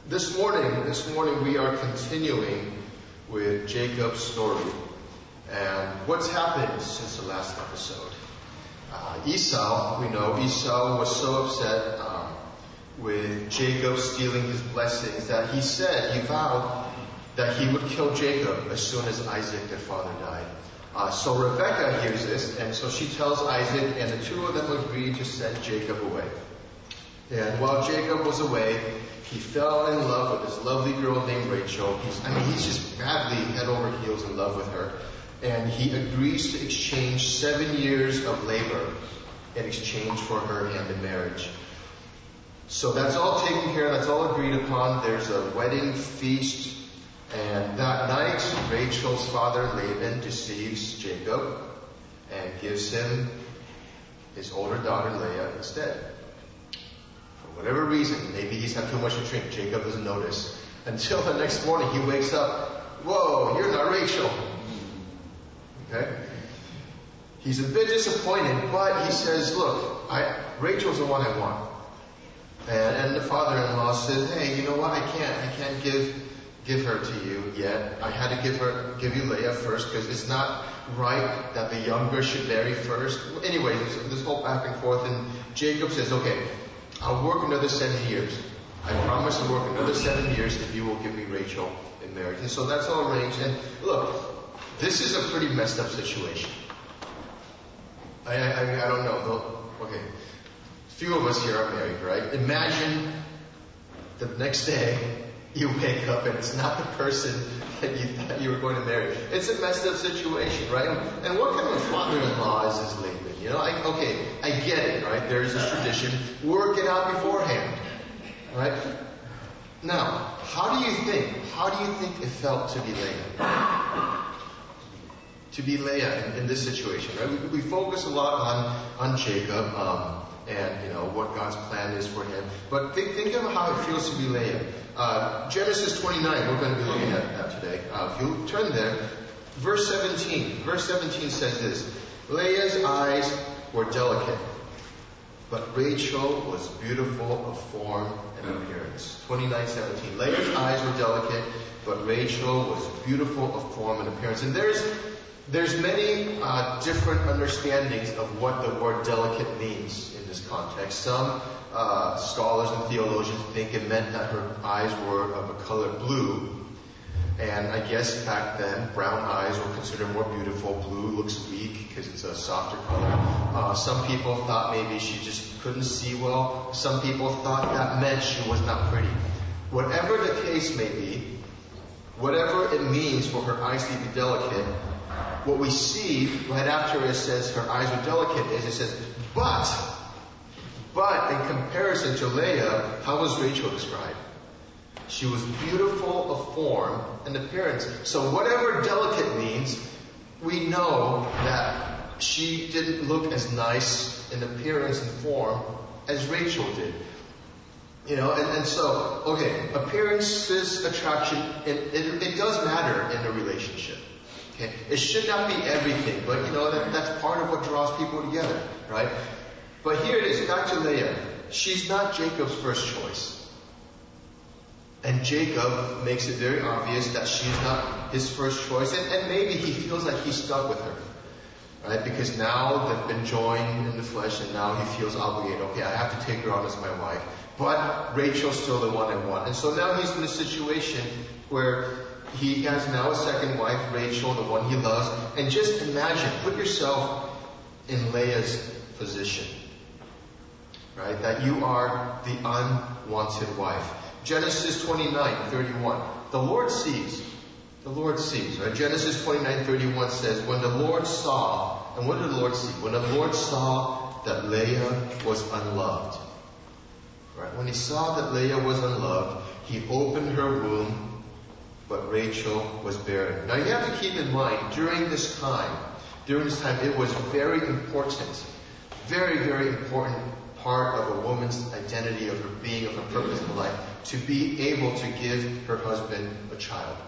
This morning we are continuing with Jacob's story and what's happened since the last episode. Esau was so upset with Jacob stealing his blessings that he vowed that he would kill Jacob as soon as Isaac, their father, died. So Rebekah hears this, and so she tells Isaac, and the two of them agree to send Jacob away. And while Jacob was away, he fell in love with this lovely girl named Rachel. He's just madly head over heels in love with her. And he agrees to exchange 7 years of labor in exchange for her hand in marriage. So that's all taken care of, that's all agreed upon. There's a wedding feast. And that night, Rachel's father, Laban, deceives Jacob and gives him his older daughter, Leah, instead. For whatever reason, maybe he's had too much to drink. Jacob doesn't notice. Until the next morning, he wakes up. Whoa, you're not Rachel. Okay? He's a bit disappointed, but he says, look, Rachel's the one I want. And the father-in-law says, hey, you know what? I can't give her to you yet. I had to give you Leah first because it's not right that the younger should marry first. Anyway, this whole back and forth, and Jacob says, okay, I'll work another 7 years. I promise to work another 7 years if you will give me Rachel in marriage. And so that's all arranged. And look, this is a pretty messed up situation. I don't know. Okay. Few of us here are married, right? Imagine the next day you wake up and it's not the person that you were going to marry. It's a messed up situation, right? And what kind of father-in-law is this Laban? I get it, right? There's this tradition. Work it out beforehand, right? Now, how do you think it felt to be Leah? To be Leah in this situation, right? We focus a lot on Jacob, and what God's plan is for him. But think of how it feels to be Leah. Genesis 29, we're going to be looking at that today. If you turn there, verse 17. Verse 17 says this: Leah's eyes were delicate, but Rachel was beautiful of form and appearance. 29:17. Leah's eyes were delicate, but Rachel was beautiful of form and appearance. And there's many different understandings of what the word delicate means in this context. Some scholars and theologians think it meant that her eyes were of a color blue. And I guess back then, brown eyes were considered more beautiful. Blue looks weak because it's a softer color. Some people thought maybe she just couldn't see well. Some people thought that meant she was not pretty. Whatever the case may be, whatever it means for her eyes to be delicate, what we see right after it says her eyes are delicate is it says, but in comparison to Leah, how was Rachel described? She was beautiful of form and appearance. So whatever delicate means, we know that she didn't look as nice in appearance and form as Rachel did. And so, okay, appearances, attraction, it does matter in a relationship. Okay? It should not be everything, but that's part of what draws people together, right? But here it is, back to Leah. She's not Jacob's first choice. And Jacob makes it very obvious that she's not his first choice, and maybe he feels like he's stuck with her, right? Because now they've been joined in the flesh, and now he feels obligated. Okay, I have to take her on as my wife. But Rachel's still the one I want. And so now he's in a situation where he has now a second wife, Rachel, the one he loves. And just imagine, put yourself in Leah's position, right? That you are the unwanted wife. Genesis 29:31. The Lord sees, right? Genesis 29:31 says, when the Lord saw, and what did the Lord see? When the Lord saw that Leah was unloved, right? When he saw that Leah was unloved, he opened her womb, but Rachel was barren. Now you have to keep in mind, during this time, it was very important, very, very important part of a woman's identity, of her being, of her purpose in life, to be able to give her husband a child.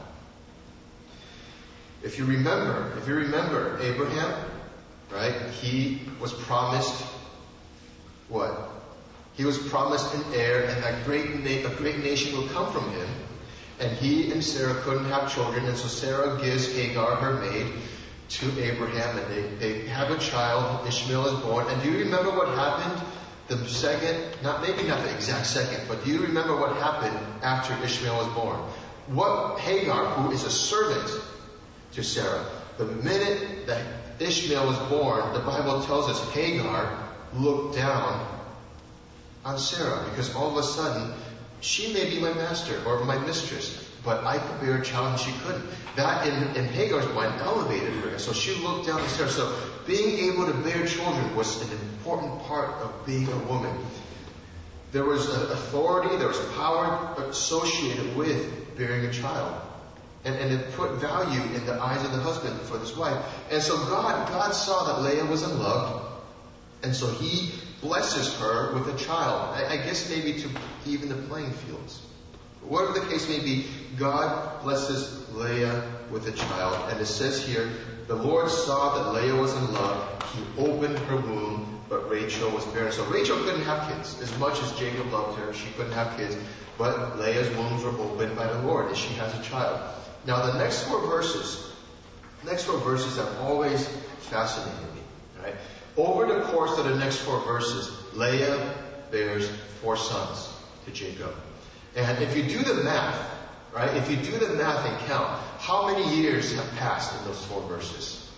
If you remember Abraham, right? He was promised what? He was promised an heir, and a great nation will come from him. And he and Sarah couldn't have children, and so Sarah gives Hagar, her maid, to Abraham, and they have a child. Ishmael is born. And do you remember what happened the second, maybe not the exact second, but do you remember what happened after Ishmael was born? What Hagar, who is a servant to Sarah, the minute that Ishmael was born, the Bible tells us Hagar looked down on Sarah, because all of a sudden, she may be my master or my mistress, but I could bear a child and she couldn't. That in Hagar's mind elevated her. So she looked down on Sarah. So being able to bear children was an important part of being a woman. There was authority, there was power associated with bearing a child. And it put value in the eyes of the husband for this wife. And so God saw that Leah was unloved. And so he blesses her with a child. I guess maybe to even the playing fields. Whatever the case may be, God blesses Leah with a child. And it says here, the Lord saw that Leah was unloved. He opened her womb, but Rachel was barren. So Rachel couldn't have kids. As much as Jacob loved her, she couldn't have kids. But Leah's wombs were opened by the Lord, and she has a child. Now the next four verses have always fascinated me. Right? Over the course of the next four verses, Leah bears 4 sons to Jacob. And if you do the math, right, if you do the math and count, how many years have passed in those 4 verses?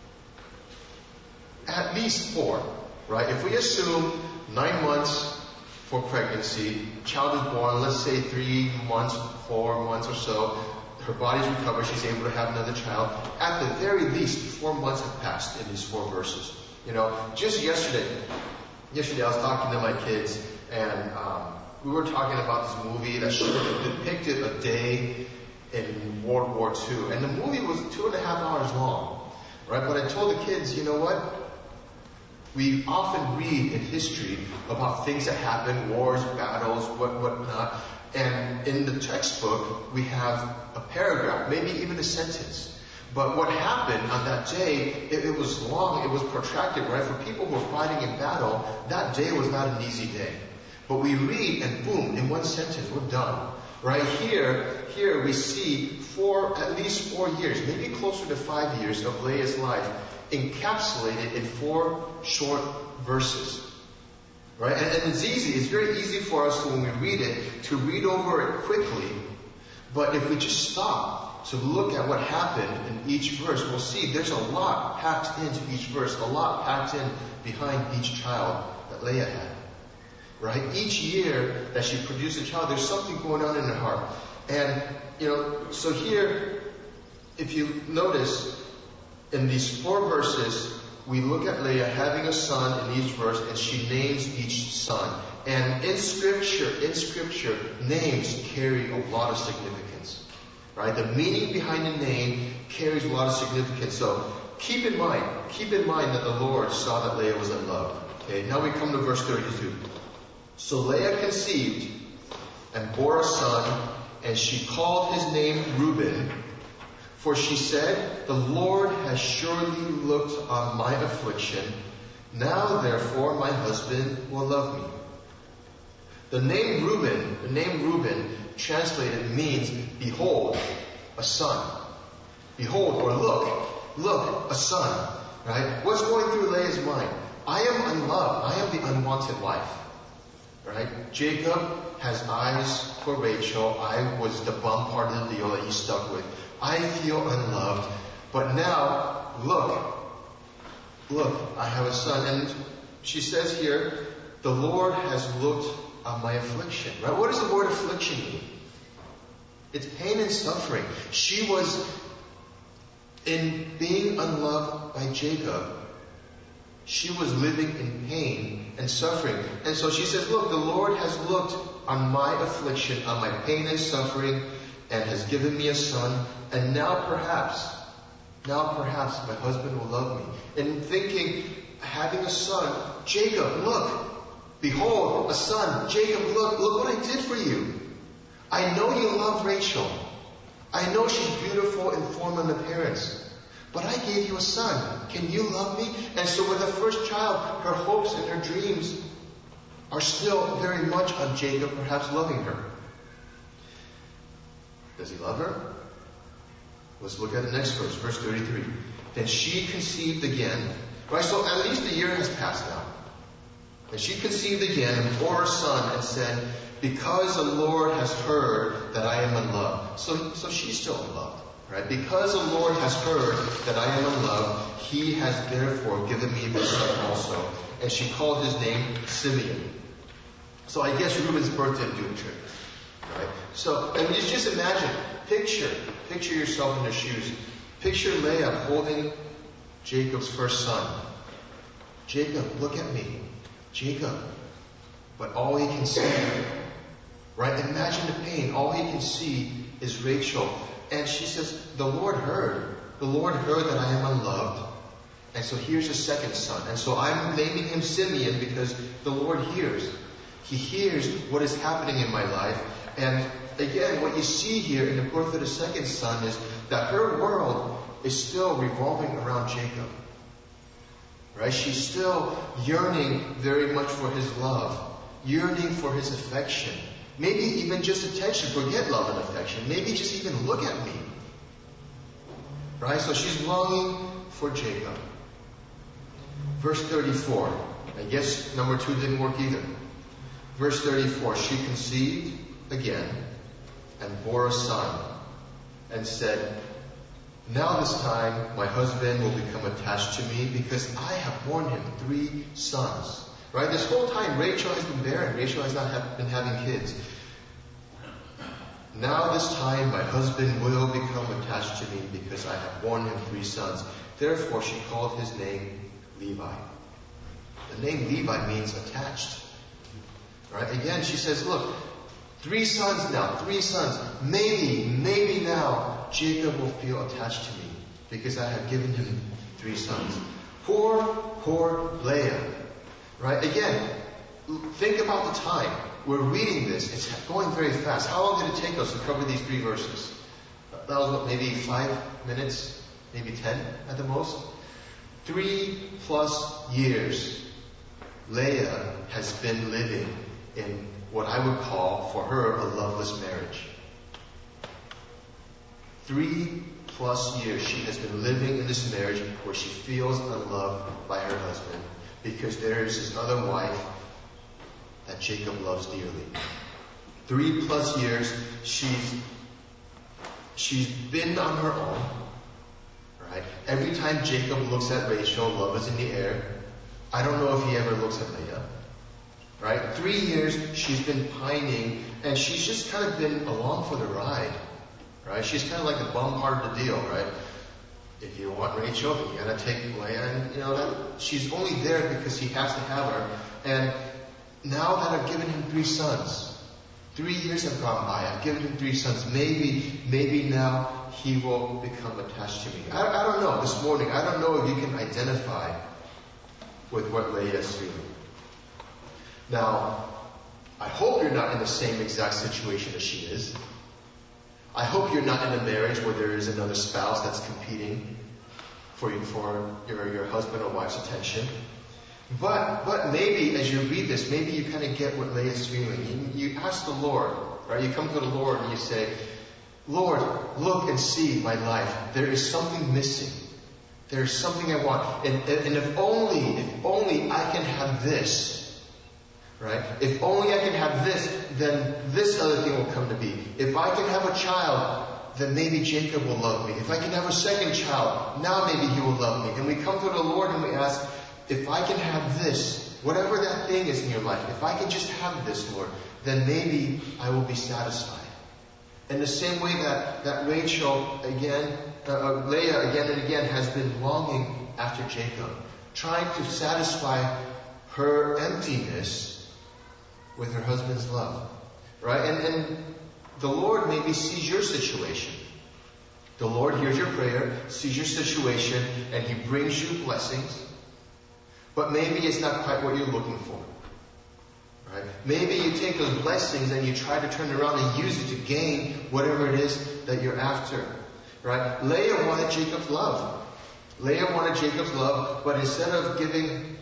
At least 4, right? If we assume 9 months for pregnancy, child is born, let's say 3 months, 4 months or so, her body's recovered, she's able to have another child. At the very least, 4 months have passed in these 4 verses. You know, just yesterday I was talking to my kids, and we were talking about this movie that depicted a day in World War II. And the movie was 2.5 hours long, right? But I told the kids, you know what? We often read in history about things that happen, wars, battles, whatnot. And in the textbook, we have a paragraph, maybe even a sentence. But what happened on that day, it was long, it was protracted, right? For people who were fighting in battle, that day was not an easy day. But we read and boom, in one sentence, we're done. Right here we see at least 4 years, maybe closer to 5 years of Leah's life encapsulated in 4 short verses. Right? And it's very easy for us when we read it to read over it quickly. But if we just stop to look at what happened in each verse, we'll see there's a lot packed into each verse, a lot packed in behind each child that Leah had. Right? Each year that she produced a child, there's something going on in her heart. And, so here, if you notice, in these 4 verses, we look at Leah having a son in each verse, and she names each son. And in Scripture, names carry a lot of significance. Right? The meaning behind the name carries a lot of significance. So keep in mind that the Lord saw that Leah was unloved. Okay, now we come to verse 32. So Leah conceived and bore a son, and she called his name Reuben, for she said, the Lord has surely looked on my affliction. Now therefore my husband will love me. The name Reuben translated means behold, a son. Behold, or look, a son. Right? What's going through Leah's mind? I am unloved. I am the unwanted wife. Right? Jacob has eyes for Rachel. I was the bum part of the deal that he stuck with. I feel unloved. But now, look, I have a son. And she says here, the Lord has looked on my affliction. Right? What does the word affliction mean? It's pain and suffering. She was, in being unloved by Jacob, she was living in pain and suffering. And so she says, look, the Lord has looked on my affliction, on my pain and suffering, and has given me a son. And now perhaps my husband will love me. And thinking, having a son, Jacob, look, behold, a son. Jacob, look what I did for you. I know you love Rachel. I know she's beautiful in form and appearance. But I gave you a son. Can you love me? And so with the first child, her hopes and her dreams are still very much on Jacob, perhaps loving her. Does he love her? Let's look at the next verse, verse 33. Then she conceived again. Right, so at least a year has passed now. And she conceived again and bore a son and said, because the Lord has heard that I am in love. So she's still in love. Right? Because the Lord has heard that I am in love, he has therefore given me this son also. And she called his name Simeon. So I guess Reuben's birthday didn't do the trick. Right? So, and just imagine, picture yourself in their shoes. Picture Leah holding Jacob's first son. Jacob, look at me. Jacob. But all he can see, right? Imagine the pain. All he can see is Rachel. And she says, the Lord heard. The Lord heard that I am unloved. And so here's a second son. And so I'm naming him Simeon because the Lord hears. He hears what is happening in my life. And again, what you see here in the birth of the second son is that her world is still revolving around Jacob. Right? She's still yearning very much for his love. Yearning for his affection. Maybe even just attention. Forget love and affection. Maybe just even look at me. Right? So she's longing for Jacob. Verse 34. I guess number 2 didn't work either. Verse 34. She conceived again and bore a son and said, now this time my husband will become attached to me because I have borne him 3 sons. Right? This whole time Rachel has been barren. Rachel has not been having kids. Now this time my husband will become attached to me because I have borne him 3 sons. Therefore she called his name Levi. The name Levi means attached. Right? Again, she says, look, 3 sons now, 3 sons. Maybe now Jacob will feel attached to me because I have given him 3 sons. Poor Leah. Right? Again, think about the time. We're reading this. It's going very fast. How long did it take us to cover these 3 verses? That was maybe 5 minutes, maybe 10 at the most. 3+ years Leah has been living in what I would call for her a loveless marriage. 3+ years she has been living in this marriage where she feels unloved by her husband because there is this other wife that Jacob loves dearly. 3+ years she's been on her own. Right? Every time Jacob looks at Rachel, love is in the air. I don't know if he ever looks at Leah. Right? 3 years she's been pining and she's just kind of been along for the ride. Right? She's kind of like the bum part of the deal, right? If you want Rachel, you gotta take Leah, and that she's only there because he has to have her. And now that I've given him 3 sons, 3 years have gone by, I've given him 3 sons, maybe now he will become attached to me. I don't know, this morning, I don't know if you can identify with what Leah is feeling. Now, I hope you're not in the same exact situation as she is. I hope you're not in a marriage where there is another spouse that's competing for your husband or wife's attention. But maybe as you read this, maybe you kind of get what Leah's feeling. You ask the Lord, right? You come to the Lord and you say, Lord, look and see my life. There is something missing. There is something I want. And if only I can have this. Right? If only I can have this, then this other thing will come to be. If I can have a child, then maybe Jacob will love me. If I can have a second child, now maybe he will love me. And we come to the Lord and we ask, if I can have this, whatever that thing is in your life, if I can just have this, Lord, then maybe I will be satisfied. In the same way that Rachel Leah again and again has been longing after Jacob, trying to satisfy her emptiness with her husband's love. Right? And the Lord maybe sees your situation. The Lord hears your prayer, sees your situation, and He brings you blessings. But maybe it's not quite what you're looking for. Right? Maybe you take those blessings and you try to turn it around and use it to gain whatever it is that you're after. Right? Leah wanted Jacob's love. Leah wanted Jacob's love, but instead of giving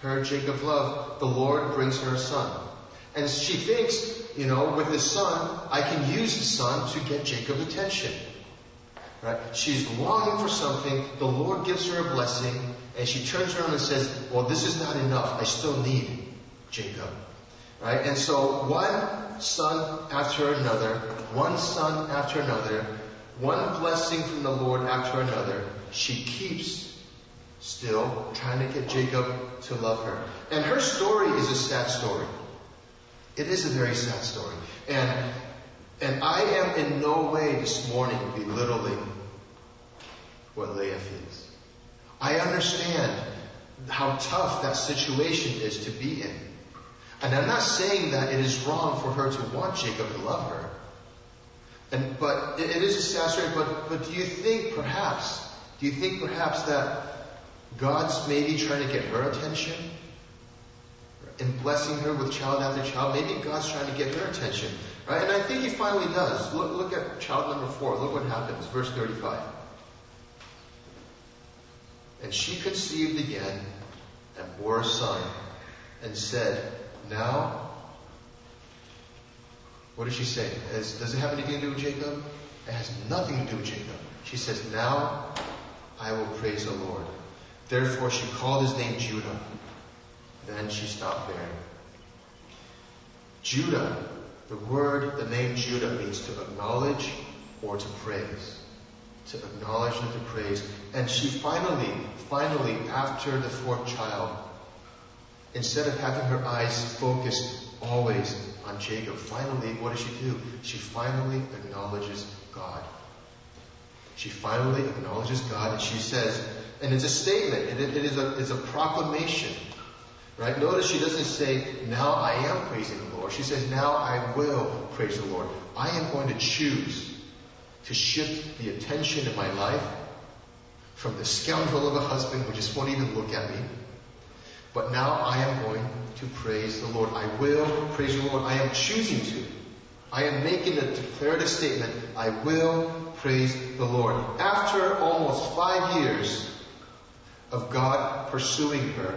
her Jacob loved, the Lord brings her a son. And she thinks, with this son, I can use the son to get Jacob's attention. Right? She's longing for something. The Lord gives her a blessing. And she turns around and says, well, this is not enough. I still need Jacob. Right? And so one son after another, one son after another, one blessing from the Lord after another, she keeps still trying to get Jacob to love her. And her story is a sad story. It is a very sad story. And I am in no way this morning belittling what Leah feels. I understand how tough that situation is to be in. And I'm not saying that it is wrong for her to want Jacob to love her. But it is a sad story. But do you think perhaps that God's maybe trying to get her attention? In blessing her with child after child, maybe God's trying to get her attention. Right? And I think He finally does. Look at child number 4. Look what happens. Verse 35. And she conceived again and bore a son and said, now, what does she say? Does it have anything to do with Jacob? It has nothing to do with Jacob. She says, now I will praise the Lord. Therefore she called his name Judah. Then she stopped bearing. Judah, the name Judah means to acknowledge or to praise. To acknowledge and to praise. And she finally, after the 4th child, instead of having her eyes focused always on Jacob, finally, what does she do? She finally acknowledges God. She finally acknowledges God, and she says, and it's a statement, it's a proclamation. Right? Notice she doesn't say, now I am praising the Lord. She says, now I will praise the Lord. I am going to choose to shift the attention in my life from the scoundrel of a husband who just won't even look at me. But now I am going to praise the Lord. I will praise the Lord. I am choosing to. I am making a declarative statement. I will praise the Lord. After almost 5 years of God pursuing her,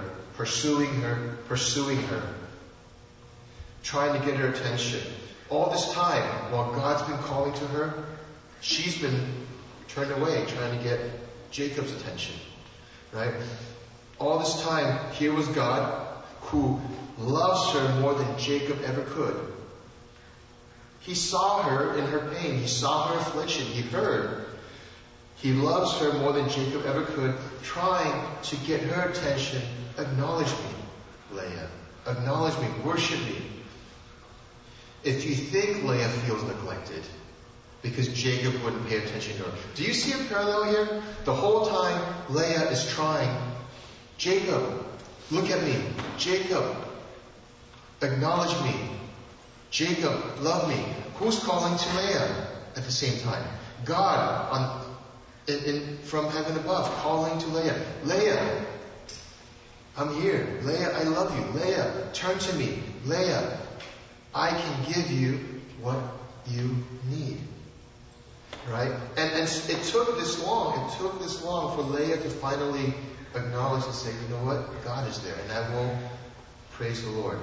trying to get her attention. All this time, while God's been calling to her, she's been turned away, trying to get Jacob's attention. Right? All this time, here was God who loves her more than Jacob ever could. He saw her in her pain. He saw her affliction. He heard. He loves her more than Jacob ever could, trying to get her attention. Acknowledge me, Leah. Acknowledge me. Worship me. If you think Leah feels neglected because Jacob wouldn't pay attention to her, do you see a parallel here? The whole time Leah is trying, Jacob, look at me. Jacob, acknowledge me. Jacob, love me. Who's calling to Leah at the same time? God from heaven above, calling to Leah. Leah, I'm here. Leah, I love you. Leah, turn to me. Leah, I can give you what you need. Right? And it took this long. It took this long for Leah to finally acknowledge and say, you know what? God is there, and I will praise the Lord.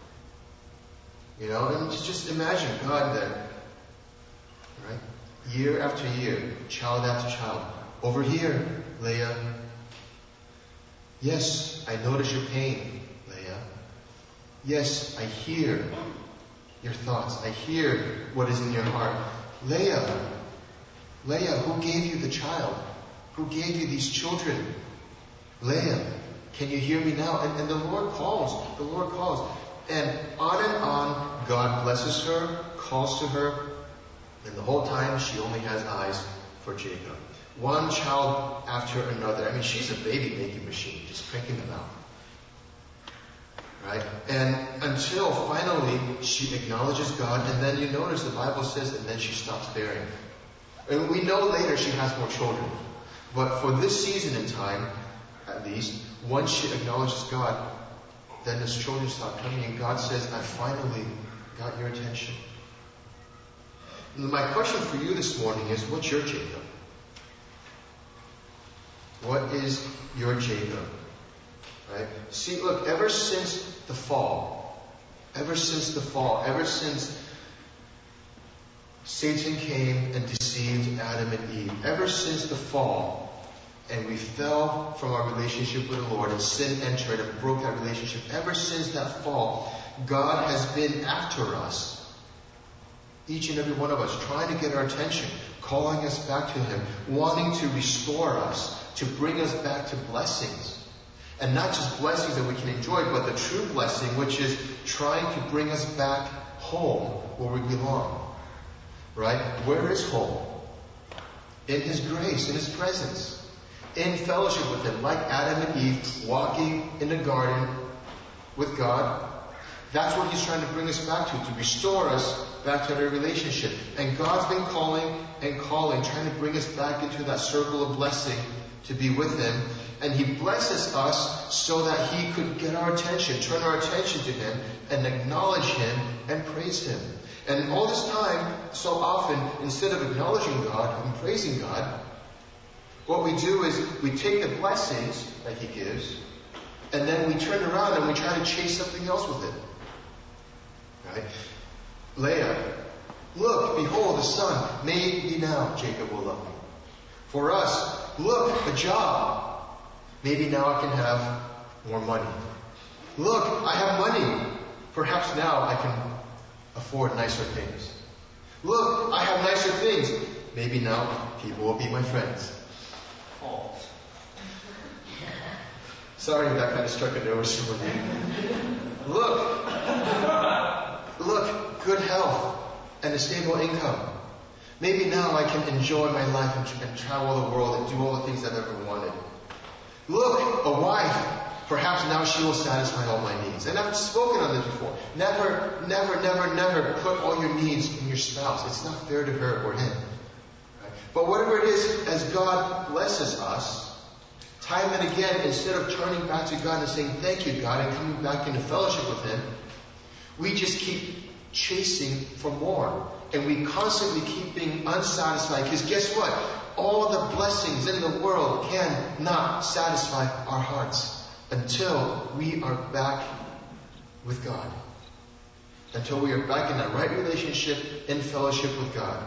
And just imagine God there. Right? Year after year, child after child. Over here, Leah. Yes, I notice your pain, Leah. Yes, I hear your thoughts. I hear what is in your heart. Leah, who gave you the child? Who gave you these children? Leah, can you hear me now? And the Lord calls. The Lord calls. And on, God blesses her, calls to her, and the whole time she only has eyes for Jacob. One child after another. I mean, she's a baby-making machine, just cranking them out. Right? And until finally she acknowledges God, and then you notice the Bible says, and then she stops bearing. And we know later she has more children. But for this season in time, at least, once she acknowledges God, then his children stop coming, and God says, I finally got your attention. And my question for you this morning is, what's your Jacob? What is your Jacob? Right? See, look, ever since the fall, ever since Satan came and deceived Adam and Eve, ever since the fall, and we fell from our relationship with the Lord, and sin entered and broke that relationship, ever since that fall, God has been after us. Each and every one of us, trying to get our attention, calling us back to Him, wanting to restore us, to bring us back to blessings. And not just blessings that we can enjoy, but the true blessing, which is trying to bring us back home where we belong. Right? Where is home? In His grace, in His presence. In fellowship with Him, like Adam and Eve walking in the garden with God. That's what He's trying to bring us back to restore us back to their relationship. And God's been calling and calling, trying to bring us back into that circle of blessing to be with Him. And He blesses us so that He could get our attention, turn our attention to Him, and acknowledge Him and praise Him. And all this time, so often, instead of acknowledging God and praising God, what we do is we take the blessings that He gives, and then we turn around and we try to chase something else with it. Right? Leah, look, behold, the son. Maybe now Jacob will love me. For us, look, a job. Maybe now I can have more money. Look, I have money. Perhaps now I can afford nicer things. Look, I have nicer things. Maybe now people will be my friends. Oh. Sorry if that kind of struck a nerve with some of you. Look, good health and a stable income. Maybe now I can enjoy my life and travel the world and do all the things I've ever wanted. Look, a wife. Perhaps now she will satisfy all my needs. And I've spoken on this before. Never put all your needs in your spouse. It's not fair to her or him. Right? But whatever it is, as God blesses us, time and again, instead of turning back to God and saying, thank you, God, and coming back into fellowship with Him, we just keep chasing for more. And we constantly keep being unsatisfied. Because guess what? All the blessings in the world cannot satisfy our hearts until we are back with God. Until we are back in that right relationship, in fellowship with God.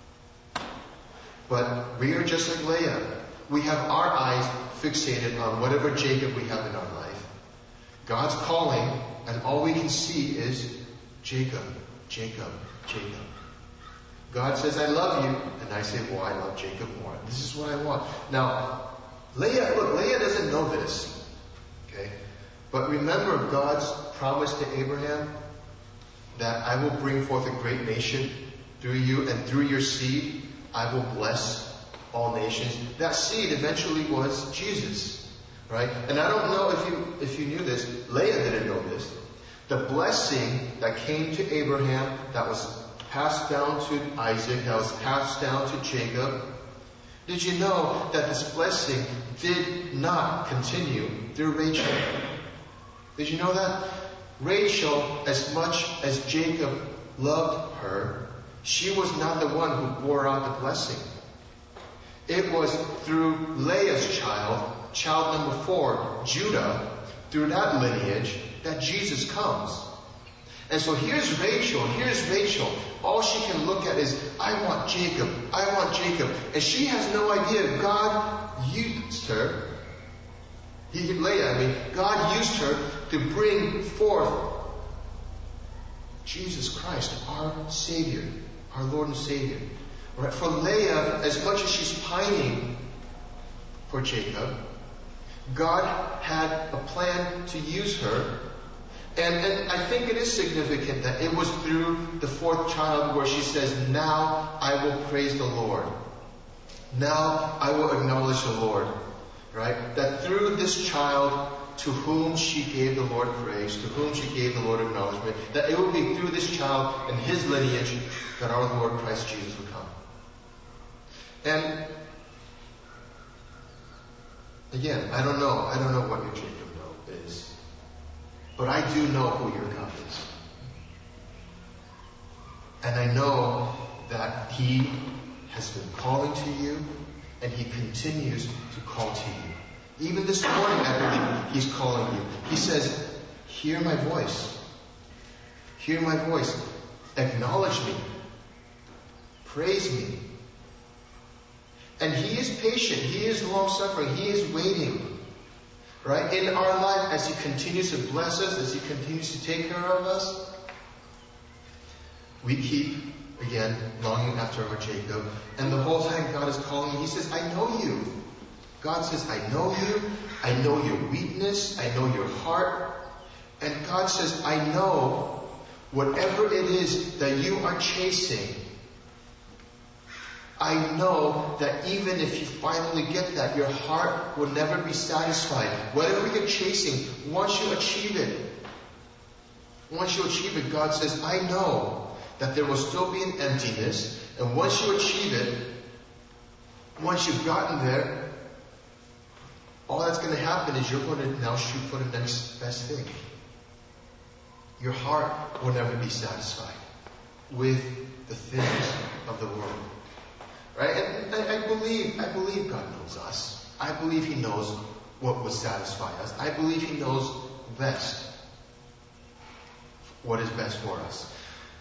But we are just like Leah. We have our eyes fixated on whatever Jacob we have in our life. God's calling, and all we can see is Jacob, Jacob, Jacob. God says, I love you. And I say, well, I love Jacob more. This is what I want. Now, Leah doesn't know this. Okay? But remember God's promise to Abraham that I will bring forth a great nation through you, and through your seed I will bless all nations. That seed eventually was Jesus. Right? And I don't know if you knew this. Leah didn't know this. The blessing that came to Abraham, that was passed down to Isaac, that was passed down to Jacob. Did you know that this blessing did not continue through Rachel? Did you know that? Rachel, as much as Jacob loved her, she was not the one who bore out the blessing. It was through Leah's child number 4, Judah, through that lineage, that Jesus comes. And so here's Rachel. All she can look at is, I want Jacob. And she has no idea God used her. God used her to bring forth Jesus Christ, our Savior, our Lord and Savior. Right? For Leah, as much as she's pining for Jacob, God had a plan to use her. And I think it is significant that it was through the 4th child where she says, now I will praise the Lord. Now I will acknowledge the Lord. Right? That through this child to whom she gave the Lord praise, to whom she gave the Lord acknowledgement, that it would be through this child and his lineage that our Lord Christ Jesus would come. And again, I don't know what your Jacob is. But I do know who your God is. And I know that He has been calling to you, and He continues to call to you. Even this morning, I believe He's calling you. He says, hear my voice. Hear my voice. Acknowledge me. Praise me. And He is patient. He is long-suffering. He is waiting. Right? In our life, as He continues to bless us, as He continues to take care of us, we keep, again, longing after our Jacob. And the whole time God is calling you, He says, I know you. God says, I know you. I know your weakness. I know your heart. And God says, I know whatever it is that you are chasing. I know that even if you finally get that, your heart will never be satisfied. Whatever you're chasing, once you achieve it, God says, I know that there will still be an emptiness. And once you achieve it, once you've gotten there, all that's going to happen is you're going to now shoot for the next best thing. Your heart will never be satisfied with the things of the world. Right? And I believe God knows us. I believe He knows what will satisfy us. I believe He knows best what is best for us.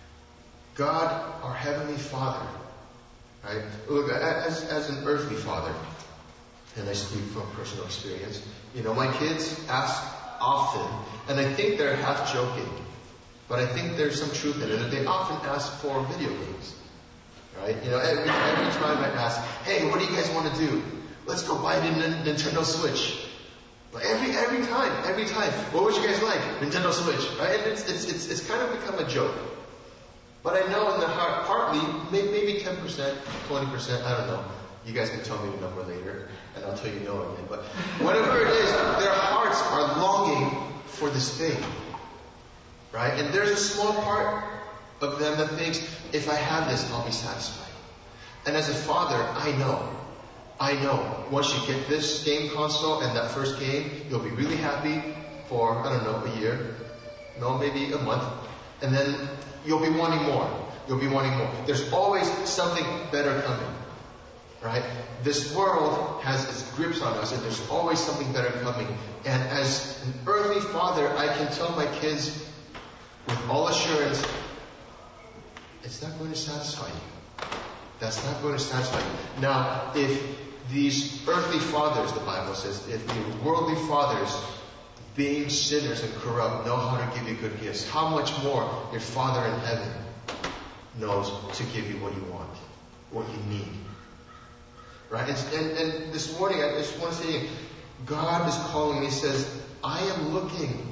God, our Heavenly Father, right? Look, as an earthly father, and I speak from personal experience, my kids ask often, and I think they're half joking, but I think there's some truth in it, that they often ask for video games. Right? Every time I ask, hey, what do you guys want to do? Let's go buy the Nintendo Switch. Like every time. What would you guys like? Nintendo Switch. Right? And it's kind of become a joke. But I know in the heart, partly, maybe 10%, 20%, I don't know. You guys can tell me the number later, and I'll tell you no again. But whatever it is, their hearts are longing for this thing. Right? And there's a small part of them that thinks, if I have this, I'll be satisfied. And as a father, I know, once you get this game console and that first game, you'll be really happy for, a year, maybe a month, and then you'll be wanting more. There's always something better coming. Right? This world has its grips on us, and there's always something better coming. And as an earthly father, I can tell my kids with all assurance, it's not going to satisfy you. That's not going to satisfy you. Now, if these earthly fathers, the Bible says, if the worldly fathers, being sinners and corrupt, know how to give you good gifts, how much more your Father in heaven knows to give you what you want, what you need. Right? And this morning, I just want to say, God is calling me. He says, I am looking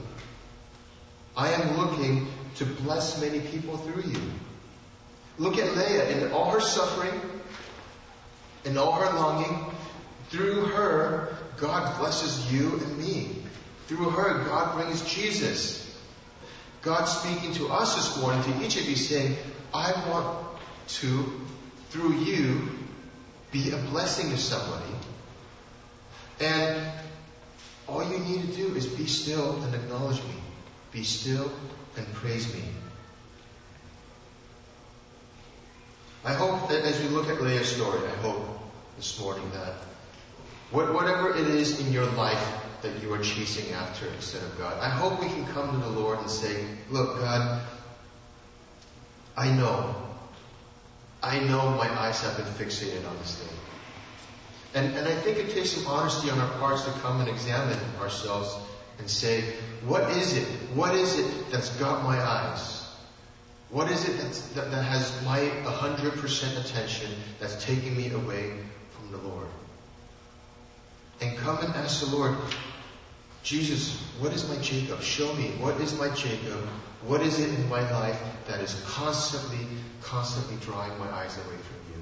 to bless many people through you. Look at Leah in all her suffering, in all her longing. Through her, God blesses you and me. Through her, God brings Jesus. God speaking to us this morning, to each of you, saying, I want to, through you, be a blessing to somebody. And all you need to do is be still and acknowledge me. Be still and praise me. I hope that as we look at Leah's story, I hope this morning that whatever it is in your life that you are chasing after instead of God, I hope we can come to the Lord and say, look, God, I know my eyes have been fixated on this thing. And I think it takes some honesty on our parts to come and examine ourselves and say, what is it? What is it that's got my eyes? What is it that has my 100% attention that's taking me away from the Lord? And come and ask the Lord, Jesus, what is my Jacob? Show me, what is my Jacob? What is it in my life that is constantly drawing my eyes away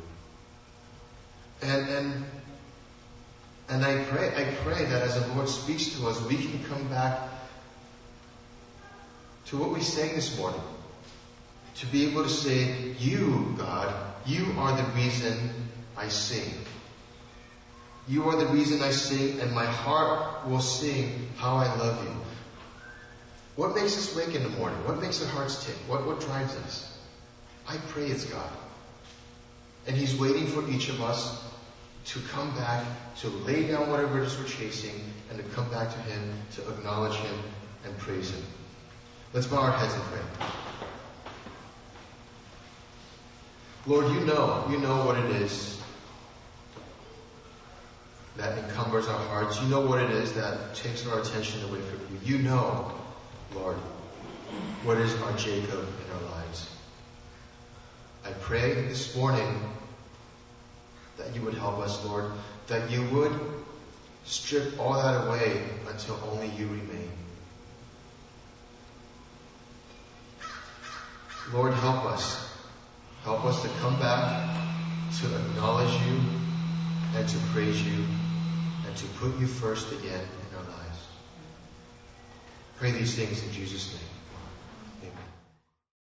from you? And I pray that as the Lord speaks to us, we can come back to what we sang this morning. To be able to say, you, God, you are the reason I sing. You are the reason I sing, and my heart will sing how I love you. What makes us wake in the morning? What makes our hearts tick? What drives us? I pray it's God. And He's waiting for each of us to come back, to lay down whatever it is we're chasing, and to come back to Him, to acknowledge Him and praise Him. Let's bow our heads and pray. Lord, you know what it is that encumbers our hearts. You know what it is that takes our attention away from you. You know, Lord, what is our Jacob in our lives. I pray this morning that you would help us, Lord, that you would strip all that away until only you remain. Lord, help us. Help us to come back, to acknowledge you, and to praise you, and to put you first again in our lives. Pray these things in Jesus' name.